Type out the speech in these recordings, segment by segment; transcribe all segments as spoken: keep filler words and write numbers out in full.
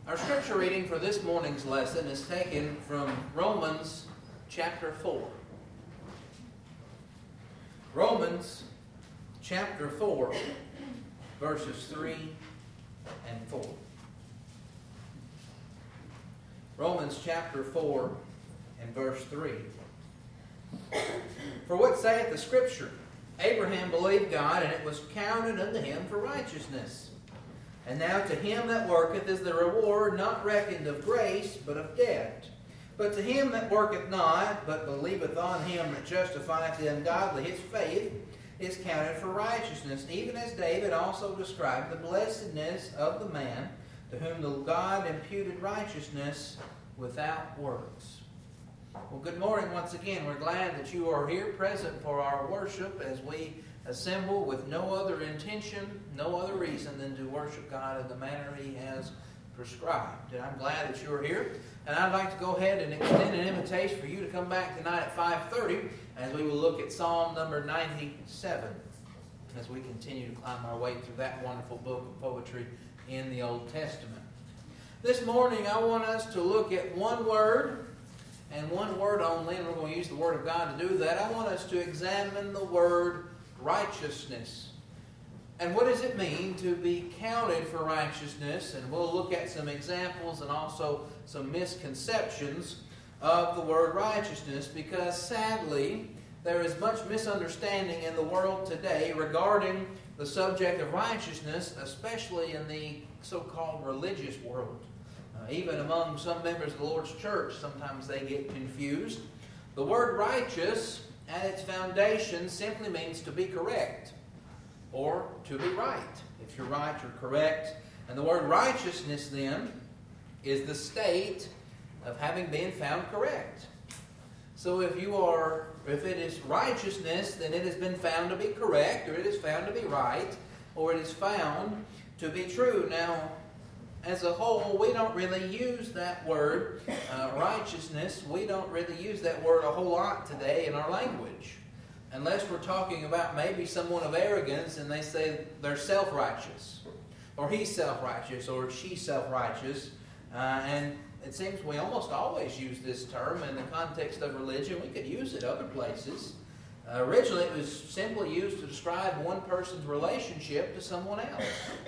Our scripture reading for this morning's lesson is taken from Romans chapter four. Romans chapter four, verses three and four. Romans chapter four and verse three. For what saith the scripture? Abraham believed God, and it was counted unto him for righteousness. And now to him that worketh is the reward not reckoned of grace, but of debt. But to him that worketh not, but believeth on him that justifieth the ungodly, his faith is counted for righteousness, even as David also described the blessedness of the man to whom the God imputed righteousness without works. Well, good morning once again. We're glad that you are here present for our worship as we assemble with no other intention, no other reason than to worship God in the manner He has prescribed. And I'm glad that you're here. And I'd like to go ahead and extend an invitation for you to come back tonight at five thirty as we will look at Psalm number ninety-seven as we continue to climb our way through that wonderful book of poetry in the Old Testament. This morning I want us to look at one word and one word only, and we're going to use the Word of God to do that. I want us to examine the word righteousness. And what does it mean to be counted for righteousness? And we'll look at some examples and also some misconceptions of the word righteousness, because sadly there is much misunderstanding in the world today regarding the subject of righteousness, especially in the so-called religious world. Uh, even among some members of the Lord's church, sometimes they get confused. The word righteous at its foundation simply means to be correct or to be right. If you're right, you're correct. And the word righteousness then is the state of having been found correct. So if you are, if it is righteousness, then it has been found to be correct, or it is found to be right, or it is found to be true. Now, as a whole, we don't really use that word, uh, righteousness. We don't really use that word a whole lot today in our language. Unless we're talking about maybe someone of arrogance and they say they're self-righteous. Or he's self-righteous, or she's self-righteous. Uh, and it seems we almost always use this term in the context of religion. We could use it other places. Uh, originally, it was simply used to describe one person's relationship to someone else.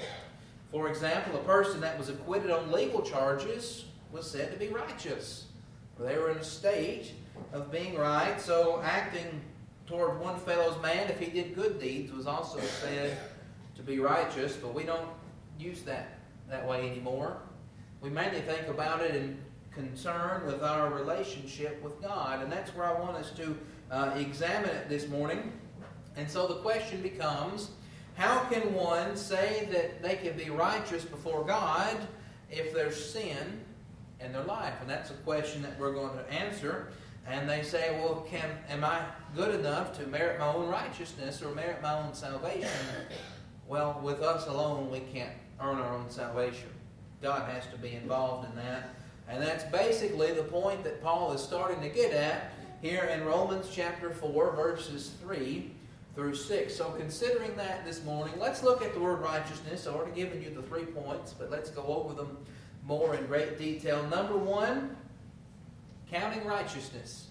For example, a person that was acquitted on legal charges was said to be righteous. They were in a state of being right, so acting toward one fellow's man, if he did good deeds, was also said to be righteous, but we don't use that that way anymore. We mainly think about it in concern with our relationship with God, and that's where I want us to uh, examine it this morning. And so the question becomes, how can one say that they can be righteous before God if there's sin in their life? And that's a question that we're going to answer. And they say, well, can am I good enough to merit my own righteousness or merit my own salvation? Well, with us alone, we can't earn our own salvation. God has to be involved in that. And that's basically the point that Paul is starting to get at here in Romans chapter four, verses three through six. So considering that this morning, let's look at the word righteousness. I've already given you the three points, but let's go over them more in great detail. Number one, counting righteousness.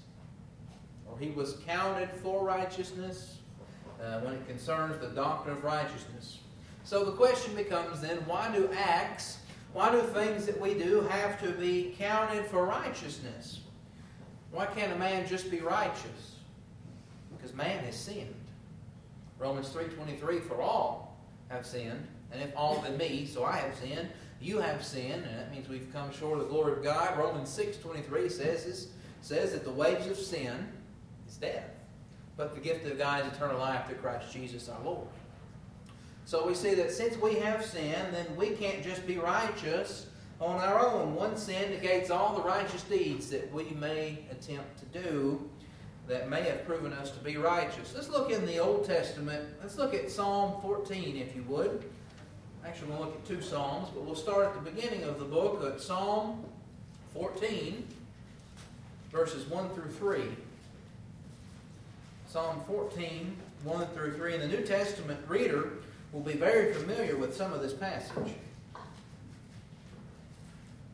Or he was counted for righteousness uh, when it concerns the doctrine of righteousness. So the question becomes then, why do acts, why do things that we do have to be counted for righteousness? Why can't a man just be righteous? Because man has sinned. Romans three twenty-three, for all have sinned, and if all than me, so I have sinned, you have sinned, and that means we've come short of the glory of God. Romans six twenty-three says, this, says that the wages of sin is death, but the gift of God is eternal life through Christ Jesus our Lord. So we see that since we have sinned, then we can't just be righteous on our own. One sin negates all the righteous deeds that we may attempt to do that may have proven us to be righteous. Let's look in the Old Testament. Let's look at Psalm fourteen, if you would. Actually, we'll look at two Psalms, but we'll start at the beginning of the book at Psalm fourteen, verses one through three. Psalm fourteen, one through three. And the New Testament reader will be very familiar with some of this passage.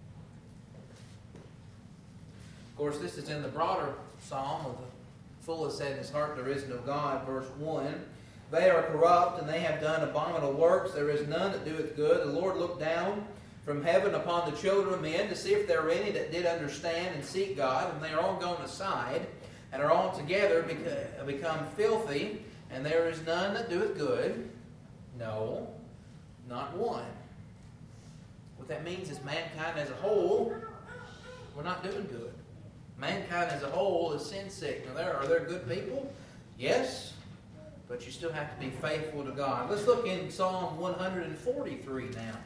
Of course, this is in the broader psalm of the fool has said in his heart, there is no God, verse one. They are corrupt, and they have done abominable works. There is none that doeth good. The Lord looked down from heaven upon the children of men to see if there were any that did understand and seek God, and they are all gone aside, and are altogether become filthy, and there is none that doeth good. No, not one. What that means is mankind as a whole, we're not doing good. Mankind as a whole is sin sick. Now, there are there good people? Yes, but you still have to be faithful to God. Let's look in Psalm one forty-three now.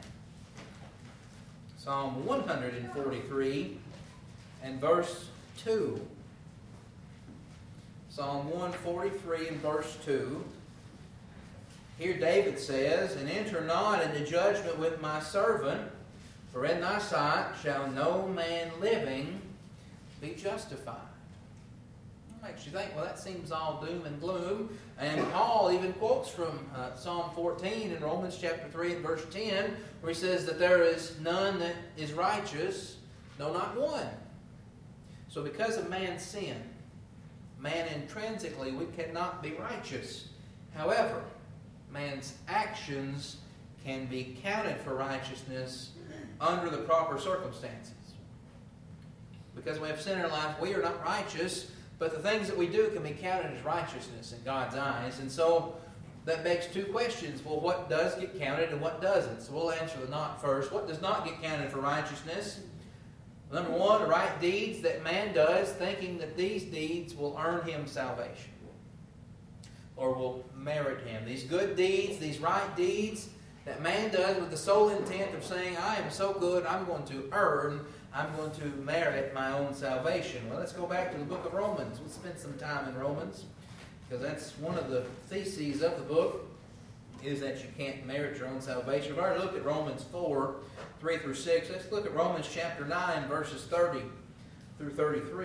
Psalm one forty-three and verse two. Psalm one forty-three and verse two. Here David says, and enter not into judgment with my servant, for in thy sight shall no man living be justified. That makes you think, well, that seems all doom and gloom. And Paul even quotes from uh, Psalm fourteen in Romans chapter three and verse ten, where he says that there is none that is righteous, no, not one. So because of man's sin, man intrinsically, we cannot be righteous. However, man's actions can be counted for righteousness under the proper circumstances. Because we have sin in our life, we are not righteous, but the things that we do can be counted as righteousness in God's eyes. And so that begs two questions. Well, what does get counted and what doesn't? So we'll answer the not first. What does not get counted for righteousness? Number one, the right deeds that man does, thinking that these deeds will earn him salvation or will merit him. These good deeds, these right deeds that man does with the sole intent of saying, I am so good, I'm going to earn, I'm going to merit my own salvation. Well, let's go back to the book of Romans. We'll spend some time in Romans, because that's one of the theses of the book, is that you can't merit your own salvation. We've already looked at Romans four, three through six. Let's look at Romans chapter nine, verses thirty through thirty-three.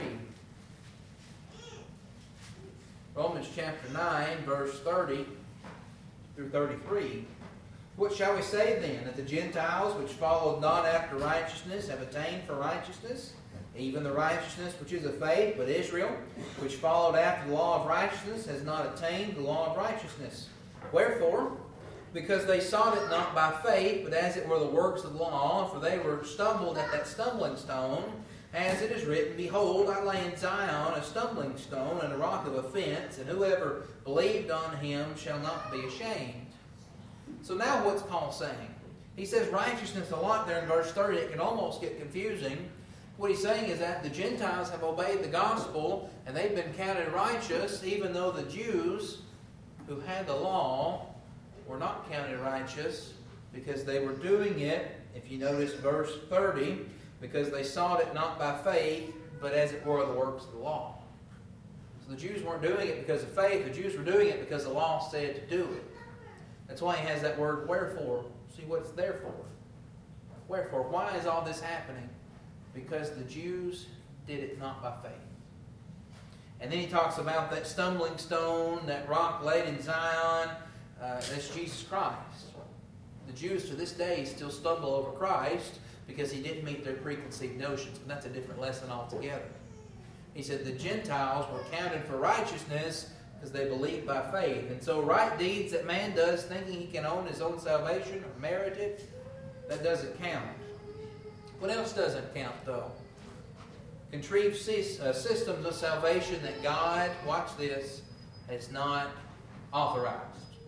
Romans chapter nine, verse thirty through thirty-three. What shall we say then? That the Gentiles, which followed not after righteousness, have attained for righteousness, even the righteousness which is of faith, but Israel, which followed after the law of righteousness, has not attained the law of righteousness. Wherefore? Because they sought it not by faith, but as it were the works of the law, for they were stumbled at that stumbling stone, as it is written, Behold, I lay in Zion a stumbling stone and a rock of offense, and whoever believed on him shall not be ashamed. So now what's Paul saying? He says righteousness a lot there in verse thirty. It can almost get confusing. What he's saying is that the Gentiles have obeyed the gospel, and they've been counted righteous, even though the Jews who had the law were not counted righteous, because they were doing it, if you notice verse thirty, because they sought it not by faith, but as it were the works of the law. So the Jews weren't doing it because of faith. The Jews were doing it because the law said to do it. That's why he has that word wherefore. See what it's there for. Wherefore. Why is all this happening? Because the Jews did it not by faith. And then he talks about that stumbling stone, that rock laid in Zion. Uh, that's Jesus Christ. The Jews to this day still stumble over Christ because he didn't meet their preconceived notions. And that's a different lesson altogether. He said the Gentiles were counted for righteousness because they believed by faith. And so right deeds that man does thinking he can own his own salvation or merit it, that doesn't count. What else doesn't count, though? Contrived systems of salvation that God, watch this, has not authorized.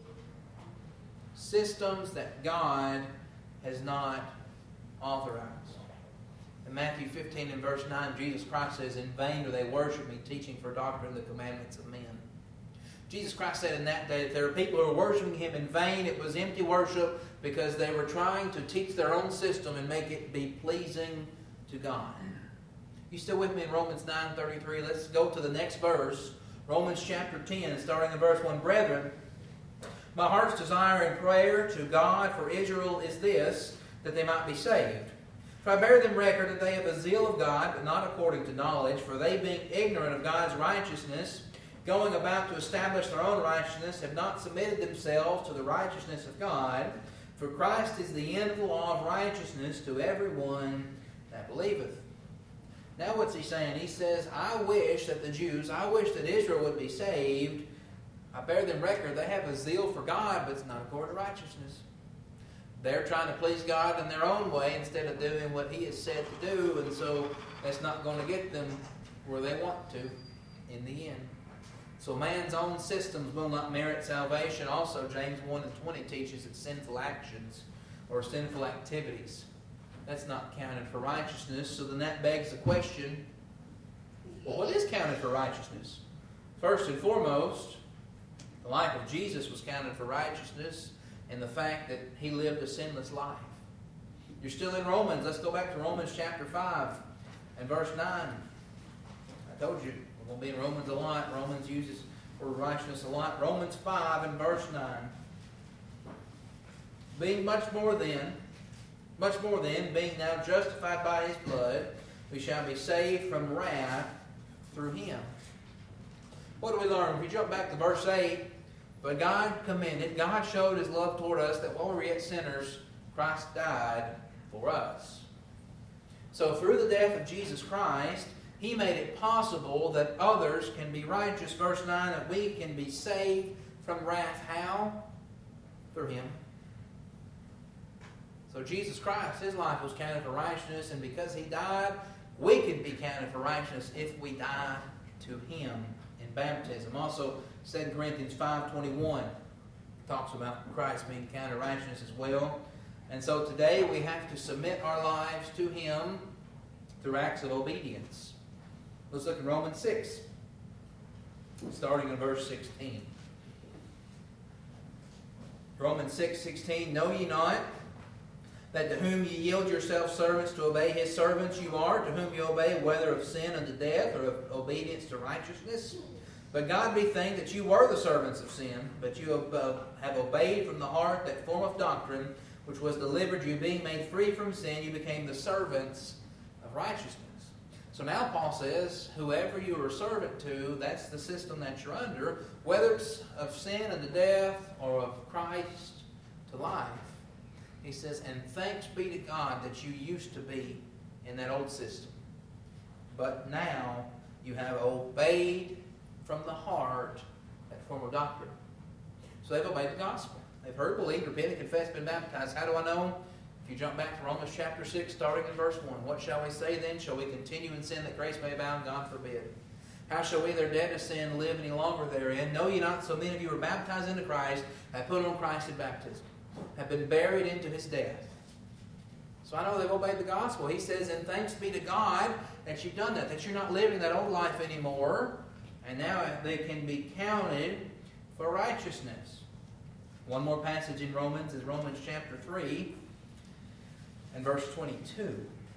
Systems that God has not authorized. In Matthew fifteen and verse nine, Jesus Christ says, In vain do they worship me, teaching for doctrine the commandments of men. Jesus Christ said in that day that there are people who are worshiping him in vain. It was empty worship because they were trying to teach their own system and make it be pleasing to God. You still with me in Romans nine thirty-three? Let's go to the next verse. Romans chapter ten, starting in verse one. Brethren, my heart's desire and prayer to God for Israel is this, that they might be saved. For I bear them record that they have a zeal of God, but not according to knowledge. For they, being ignorant of God's righteousness, going about to establish their own righteousness, have not submitted themselves to the righteousness of God. For Christ is the end of the law of righteousness to everyone that believeth. Now what's he saying? He says, I wish that the Jews, I wish that Israel would be saved. I bear them record, they have a zeal for God, but it's not according to righteousness. They're trying to please God in their own way instead of doing what He has said to do, and so that's not going to get them where they want to in the end. So man's own systems will not merit salvation. Also, James one and twenty teaches that sinful actions or sinful activities, that's not counted for righteousness. So then that begs the question, well, what is counted for righteousness? First and foremost, the life of Jesus was counted for righteousness, and the fact that He lived a sinless life. You're still in Romans. Let's go back to Romans chapter five and verse nine. I told you, we're going to be in Romans a lot. Romans uses the word righteousness a lot. Romans five and verse nine. Being much more than, much more than, being now justified by His blood, we shall be saved from wrath through Him. What do we learn? If we jump back to verse eight, but God commended, God showed His love toward us that while we were yet sinners, Christ died for us. So through the death of Jesus Christ, He made it possible that others can be righteous. Verse nine, that we can be saved from wrath. How? Through Him. So Jesus Christ, His life was counted for righteousness, and because He died, we can be counted for righteousness if we die to Him in baptism. Also, Second Corinthians five twenty-one talks about Christ being counted righteousness as well. And so today we have to submit our lives to Him through acts of obedience. Let's look at Romans six, starting in verse sixteen. Romans six sixteen, know ye not that to whom ye yield yourselves servants to obey His servants you are, to whom you obey, whether of sin unto death or of obedience to righteousness? But God be thanked that you were the servants of sin, but you have obeyed from the heart that form of doctrine which was delivered you, being made free from sin, you became the servants of righteousness. So now Paul says, whoever you are a servant to, that's the system that you're under, whether it's of sin unto death or of Christ to life. He says, and thanks be to God that you used to be in that old system. But now you have obeyed from the heart that form of doctrine. So they've obeyed the gospel. They've heard, believed, repented, confessed, been baptized. How do I know? If you jump back to Romans chapter six, starting in verse one. What shall we say then? Shall we continue in sin that grace may abound? God forbid. How shall we that are dead to sin live any longer therein? Know ye not so many of you were baptized into Christ, have put on Christ in baptism, have been buried into His death. So I know they've obeyed the gospel. He says, and thanks be to God that you've done that, that you're not living that old life anymore, and now they can be counted for righteousness. One more passage in Romans is Romans chapter three and verse twenty-two.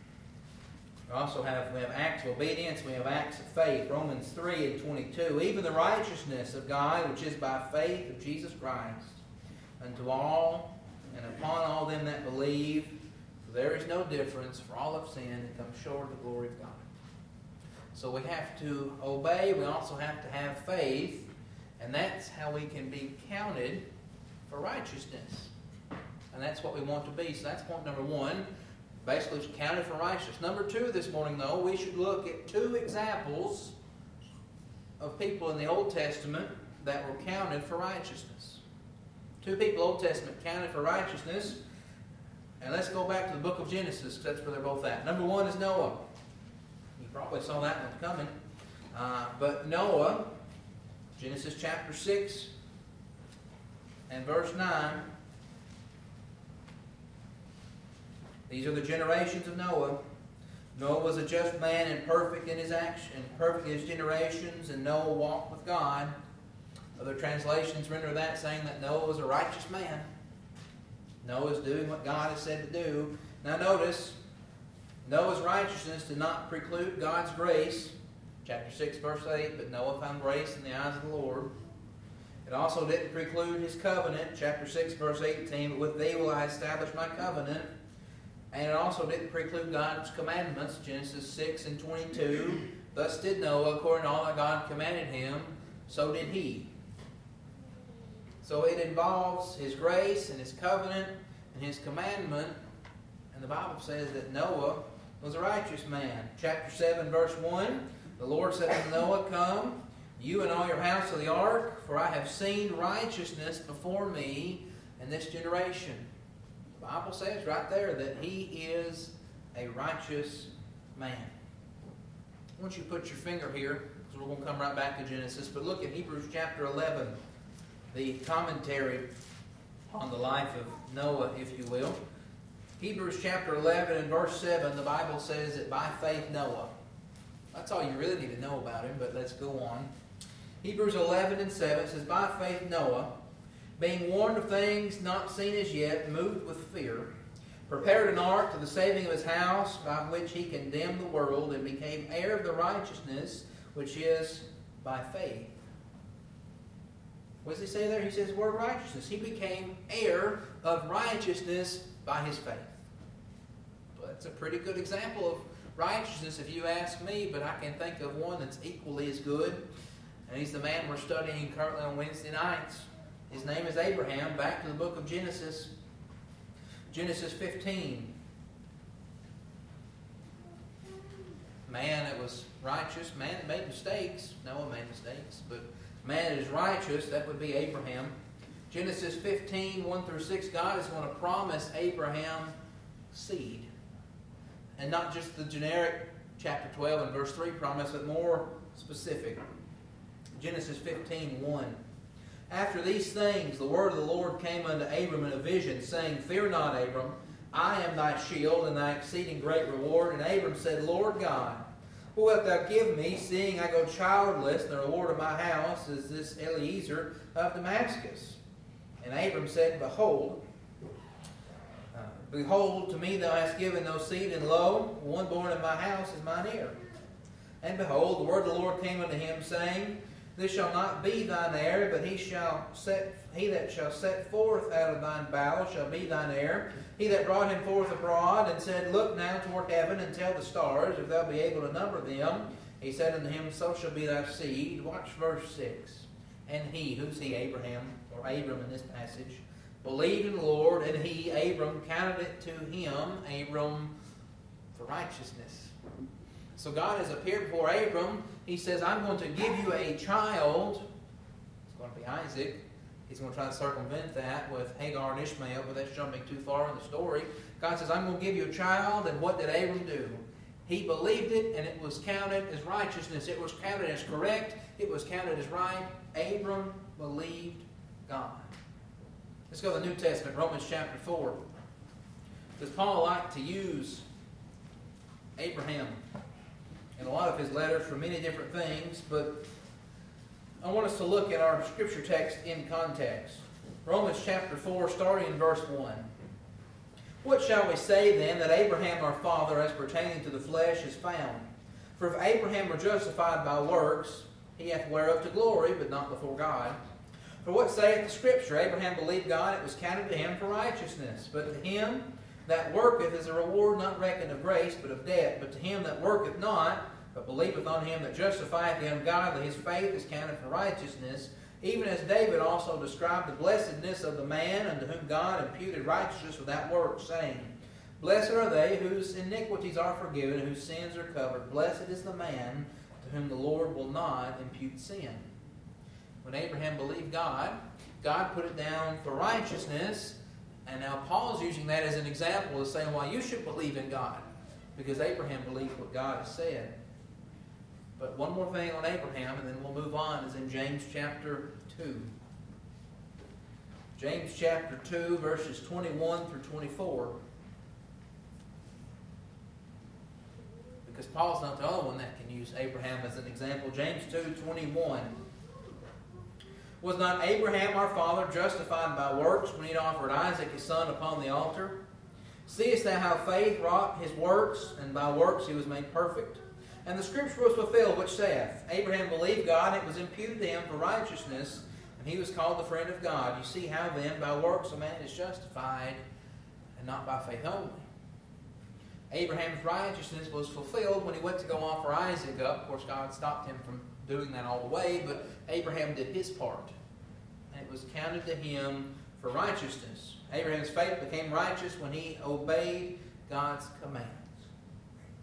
We also have, we have acts of obedience, we have acts of faith. Romans three and twenty-two. Even the righteousness of God, which is by faith of Jesus Christ, unto all and upon all them that believe, for there is no difference, for all have sinned and come short of the glory of God. So we have to obey, we also have to have faith, and that's how we can be counted for righteousness. And that's what we want to be. So that's point number one. Basically, it's counted for righteousness. Number two this morning, though, we should look at two examples of people in the Old Testament that were counted for righteousness. Two people, Old Testament, counted for righteousness. And let's go back to the book of Genesis, because that's where they're both at. Number one is Noah. You probably saw that one coming. Uh, but Noah, Genesis chapter six and verse nine. These are the generations of Noah. Noah was a just man and perfect in his action, and perfect in his generations, and Noah walked with God. Other translations render that saying that Noah was a righteous man. Noah is doing what God has said to do. Now notice, Noah's righteousness did not preclude God's grace. Chapter six, verse eight, but Noah found grace in the eyes of the Lord. It also didn't preclude his covenant. Chapter six, verse eighteen, but with thee will I establish my covenant. And it also didn't preclude God's commandments. Genesis six and twenty-two, thus did Noah, according to all that God commanded him, so did he. So it involves his grace and his covenant and his commandment. And the Bible says that Noah was a righteous man. Chapter seven, verse one, the Lord said unto Noah, Come, you and all your house of the ark, for I have seen righteousness before me in this generation. The Bible says right there that he is a righteous man. I want you to put your finger here, because we're going to come right back to Genesis, but look at Hebrews chapter eleven, the commentary on the life of Noah, if you will. Hebrews chapter eleven and verse seven, the Bible says that by faith Noah. That's all you really need to know about him, but let's go on. Hebrews eleven and seven says, By faith Noah, being warned of things not seen as yet, moved with fear, prepared an ark to the saving of his house, by which he condemned the world and became heir of the righteousness which is by faith. What does he say there? He says the word righteousness. He became heir of righteousness by his faith. Well, that's a pretty good example of righteousness if you ask me, but I can think of one that's equally as good. And he's the man we're studying currently on Wednesday nights. His name is Abraham. Back to the book of Genesis. Genesis fifteen. Man that was righteous. Man that made mistakes. Noah made mistakes. But man that is righteous, that would be Abraham. Genesis fifteen, one through six, God is going to promise Abraham seed. And not just the generic chapter twelve and verse three promise, but more specific. Genesis fifteen, one. After these things, the word of the Lord came unto Abram in a vision, saying, Fear not, Abram, I am thy shield and thy exceeding great reward. And Abram said, Lord God, what wilt thou give me, seeing I go childless, and the reward of my house is this Eliezer of Damascus? And Abram said, Behold, uh, behold, to me thou hast given no seed, and lo, one born in my house is mine heir. And behold, the word of the Lord came unto him, saying, This shall not be thine heir, but he shall set he that shall set forth out of thine bowels shall be thine heir. He that brought him forth abroad and said, Look now toward heaven and tell the stars, if thou be able to number them. He said unto him, So shall be thy seed. Watch verse six. And he, who's he? Abraham, or Abram in this passage, believed in the Lord, and he, Abram, counted it to him, Abram, for righteousness. So God has appeared before Abram. He says, I'm going to give you a child. It's going to be Isaac. He's going to try to circumvent that with Hagar and Ishmael, but that's jumping too far in the story. God says, I'm going to give you a child. And what did Abram do? He believed it, and it was counted as righteousness. It was counted as correct. It was counted as right. Abram believed God. Let's go to the New Testament, Romans chapter four. Does Paul like to use Abraham in a lot of his letters for many different things, but I want us to look at our scripture text in context. Romans chapter four, starting in verse one. What shall we say then that Abraham our father, as pertaining to the flesh, is found? For if Abraham were justified by works, he hath whereof to glory, but not before God. For what saith the Scripture? Abraham believed God, it was counted to him for righteousness. But to him that worketh is a reward not reckoned of grace, but of debt. But to him that worketh not, but believeth on him that justifieth the ungodly, his faith is counted for righteousness. Even as David also described the blessedness of the man unto whom God imputed righteousness without works, saying, Blessed are they whose iniquities are forgiven, and whose sins are covered. Blessed is the man to whom the Lord will not impute sin. When Abraham believed God, God put it down for righteousness. And now Paul's using that as an example of saying, well, you should believe in God, because Abraham believed what God has said. But one more thing on Abraham, and then we'll move on, is in James chapter two. James chapter two, verses twenty-one through twenty-four. Because Paul's not the only one that can use Abraham as an example. James two, twenty-one. Was not Abraham our father justified by works when he offered Isaac his son upon the altar? Seest thou how faith wrought his works, and by works he was made perfect? And the scripture was fulfilled, which saith, Abraham believed God, and it was imputed to him for righteousness, and he was called the friend of God. You see how then by works a man is justified, and not by faith only. Abraham's righteousness was fulfilled when he went to go offer Isaac up. Of course, God stopped him from doing that all the way, but Abraham did his part. And it was counted to him for righteousness. Abraham's faith became righteous when he obeyed God's commands.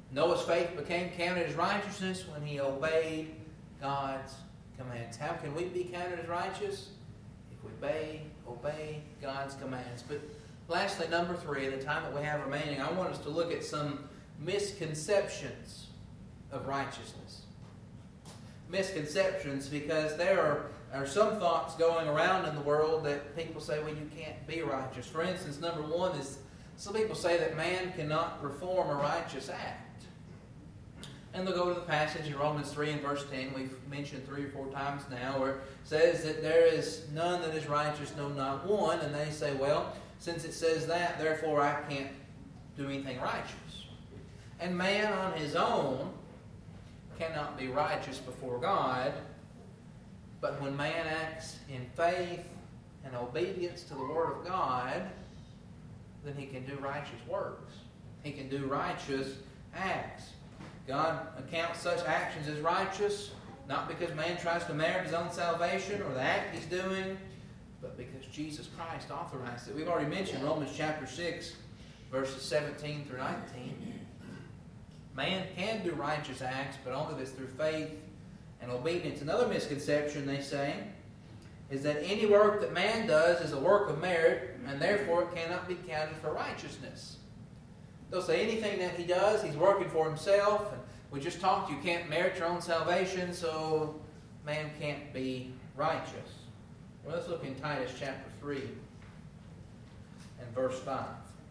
Noah's faith became counted as righteousness when he obeyed God's commands. How can we be counted as righteous? If we obey, obey God's commands. But lastly, number three, in the time that we have remaining, I want us to look at some misconceptions of righteousness. Misconceptions, because there are, are some thoughts going around in the world that people say, well, you can't be righteous. For instance, number one is some people say that man cannot perform a righteous act. And they'll go to the passage in Romans three and verse ten, we've mentioned three or four times now, where it says that there is none that is righteous, no, not one. And they say, well, since it says that, therefore I can't do anything righteous. And man on his own cannot be righteous before God, but when man acts in faith and obedience to the Word of God, then he can do righteous works. He can do righteous acts. God accounts such actions as righteous, not because man tries to merit his own salvation or the act he's doing, but because Jesus Christ authorized it. We've already mentioned Romans chapter six, verses seventeen through nineteen. Man can do righteous acts, but only if it's through faith and obedience. Another misconception, they say, is that any work that man does is a work of merit, and therefore it cannot be counted for righteousness. They'll say anything that he does, he's working for himself. And we just talked, you can't merit your own salvation, so man can't be righteous. Well, let's look in Titus chapter three and verse five.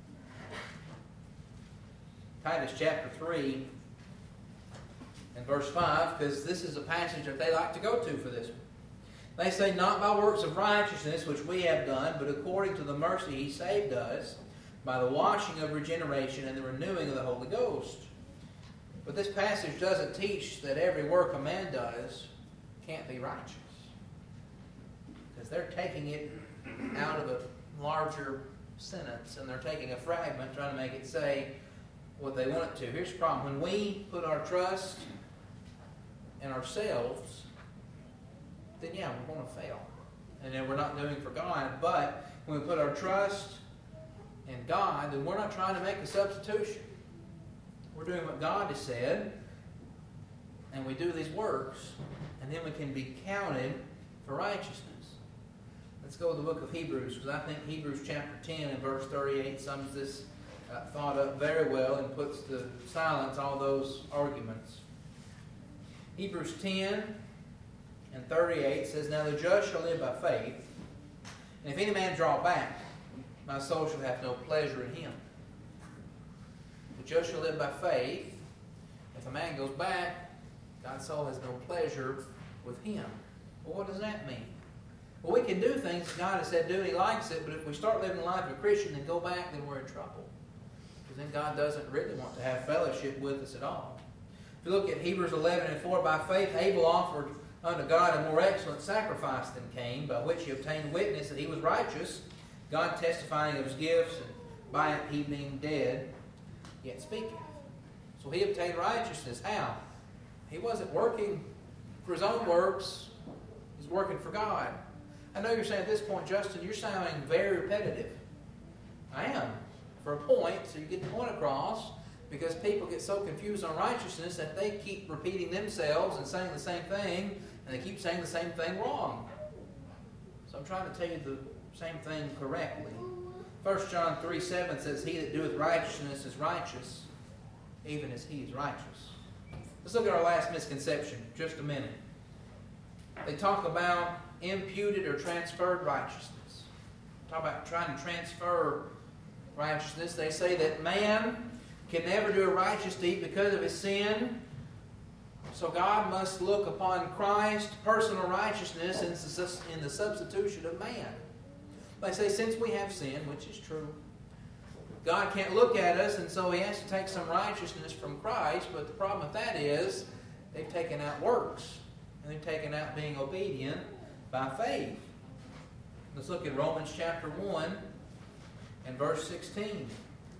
Titus chapter three and verse five, because this is a passage that they like to go to for this one. They say, not by works of righteousness which we have done, but according to the mercy he saved us, by the washing of regeneration and the renewing of the Holy Ghost. But this passage doesn't teach that every work a man does can't be righteous. Because they're taking it out of a larger sentence, and they're taking a fragment, trying to make it say what they want it to. Here's the problem. When we put our trust in ourselves, then yeah, we're going to fail. And then we're not doing for God. But when we put our trust in God, then we're not trying to make a substitution. We're doing what God has said, and we do these works, and then we can be counted for righteousness. Let's go to the book of Hebrews, because I think Hebrews chapter ten and verse thirty-eight sums this uh, thought up very well and puts to silence all those arguments. Hebrews ten and thirty-eight says, now the just shall live by faith, and if any man draw back, my soul shall have no pleasure in him. The just shall live by faith. If a man goes back, God's soul has no pleasure with him. Well, what does that mean? Well, we can do things that God has said do, and he likes it, but if we start living the life of a Christian and go back, then we're in trouble. Because then God doesn't really want to have fellowship with us at all. If you look at Hebrews eleven and four, by faith Abel offered unto God a more excellent sacrifice than Cain, by which he obtained witness that he was righteous, God testifying of his gifts, and by it he being dead, yet speaketh. So he obtained righteousness. How? He wasn't working for his own works. He's working for God. I know you're saying at this point, Justin, you're sounding very repetitive. I am, for a point, so you get the point across, because people get so confused on righteousness that they keep repeating themselves and saying the same thing, and they keep saying the same thing wrong. So I'm trying to tell you the same thing correctly. First John three seven says, he that doeth righteousness is righteous, even as he is righteous. Let's look at our last misconception, just a minute. They talk about imputed or transferred righteousness. Talk about trying to transfer righteousness. They say that man can never do a righteous deed because of his sin, so God must look upon Christ's personal righteousness in the substitution of man. They say since we have sin, which is true, God can't look at us, and so he has to take some righteousness from Christ, but the problem with that is they've taken out works, and they've taken out being obedient by faith. Let's look at Romans chapter one and verse sixteen.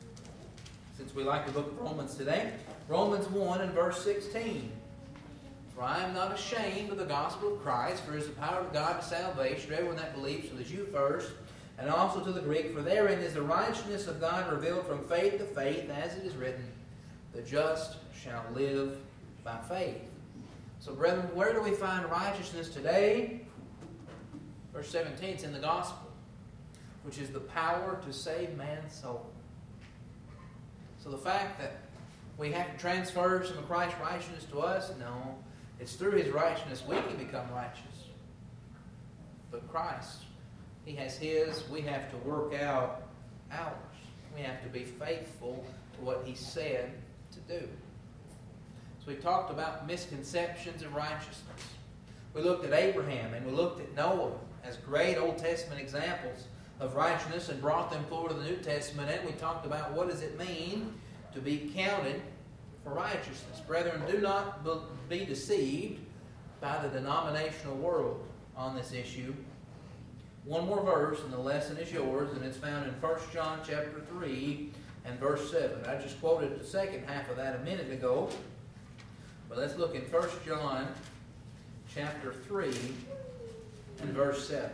Since we like the book of Romans today, Romans one and verse sixteen. For I am not ashamed of the gospel of Christ, for it is the power of God to salvation to everyone that believes, to the Jew first, and also to the Greek. For therein is the righteousness of God revealed from faith to faith, as it is written, the just shall live by faith. So, brethren, where do we find righteousness today? Verse seventeen, it's in the gospel, which is the power to save man's soul. So the fact that we have to transfer some of Christ's righteousness to us, no. It's through His righteousness we can become righteous. But Christ, He has His. We have to work out ours. We have to be faithful to what He said to do. So we talked about misconceptions of righteousness. We looked at Abraham and we looked at Noah as great Old Testament examples of righteousness and brought them forward to the New Testament. And we talked about what does it mean to be counted for righteousness. Brethren, do not be deceived by the denominational world on this issue. One more verse and the lesson is yours, and it's found in First John chapter three and verse seven. I just quoted the second half of that a minute ago. But let's look in First John chapter three and verse seven.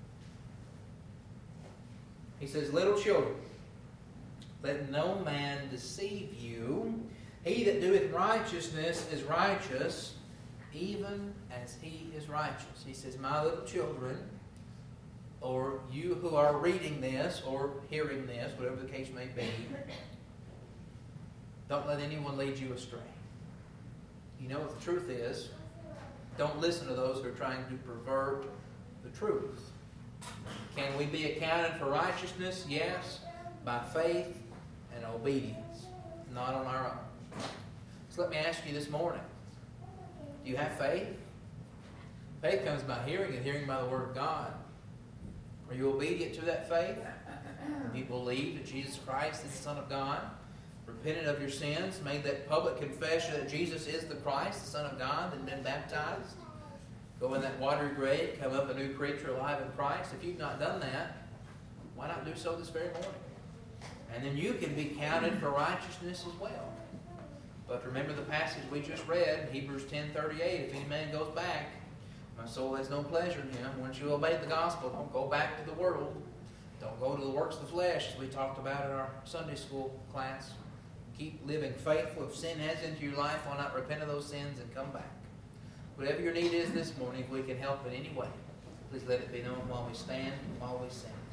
He says, "Little children, let no man deceive you. He that doeth righteousness is righteous, even as he is righteous." He says, "My little children," or you who are reading this or hearing this, whatever the case may be, don't let anyone lead you astray. You know what the truth is. Don't listen to those who are trying to pervert the truth. Can we be accounted for righteousness? Yes, by faith and obedience, not on our own. So let me ask you this morning, do you have faith? Faith comes by hearing, and hearing by the Word of God. Are you obedient to that faith? Have you believed that Jesus Christ is the Son of God? Repented of your sins, made that public confession that Jesus is the Christ, the Son of God, and been baptized? Go in that watery grave, come up a new creature alive in Christ. If you've not done that, why not do so this very morning? And then you can be counted for righteousness as well. But remember the passage we just read, Hebrews ten thirty-eight, if any man goes back, my soul has no pleasure in him. Once you obey the gospel, don't go back to the world. Don't go to the works of the flesh, as we talked about in our Sunday school class. Keep living faithful. If sin has into your life, why not repent of those sins and come back? Whatever your need is this morning, if we can help in any way, please let it be known while we stand and while we sing.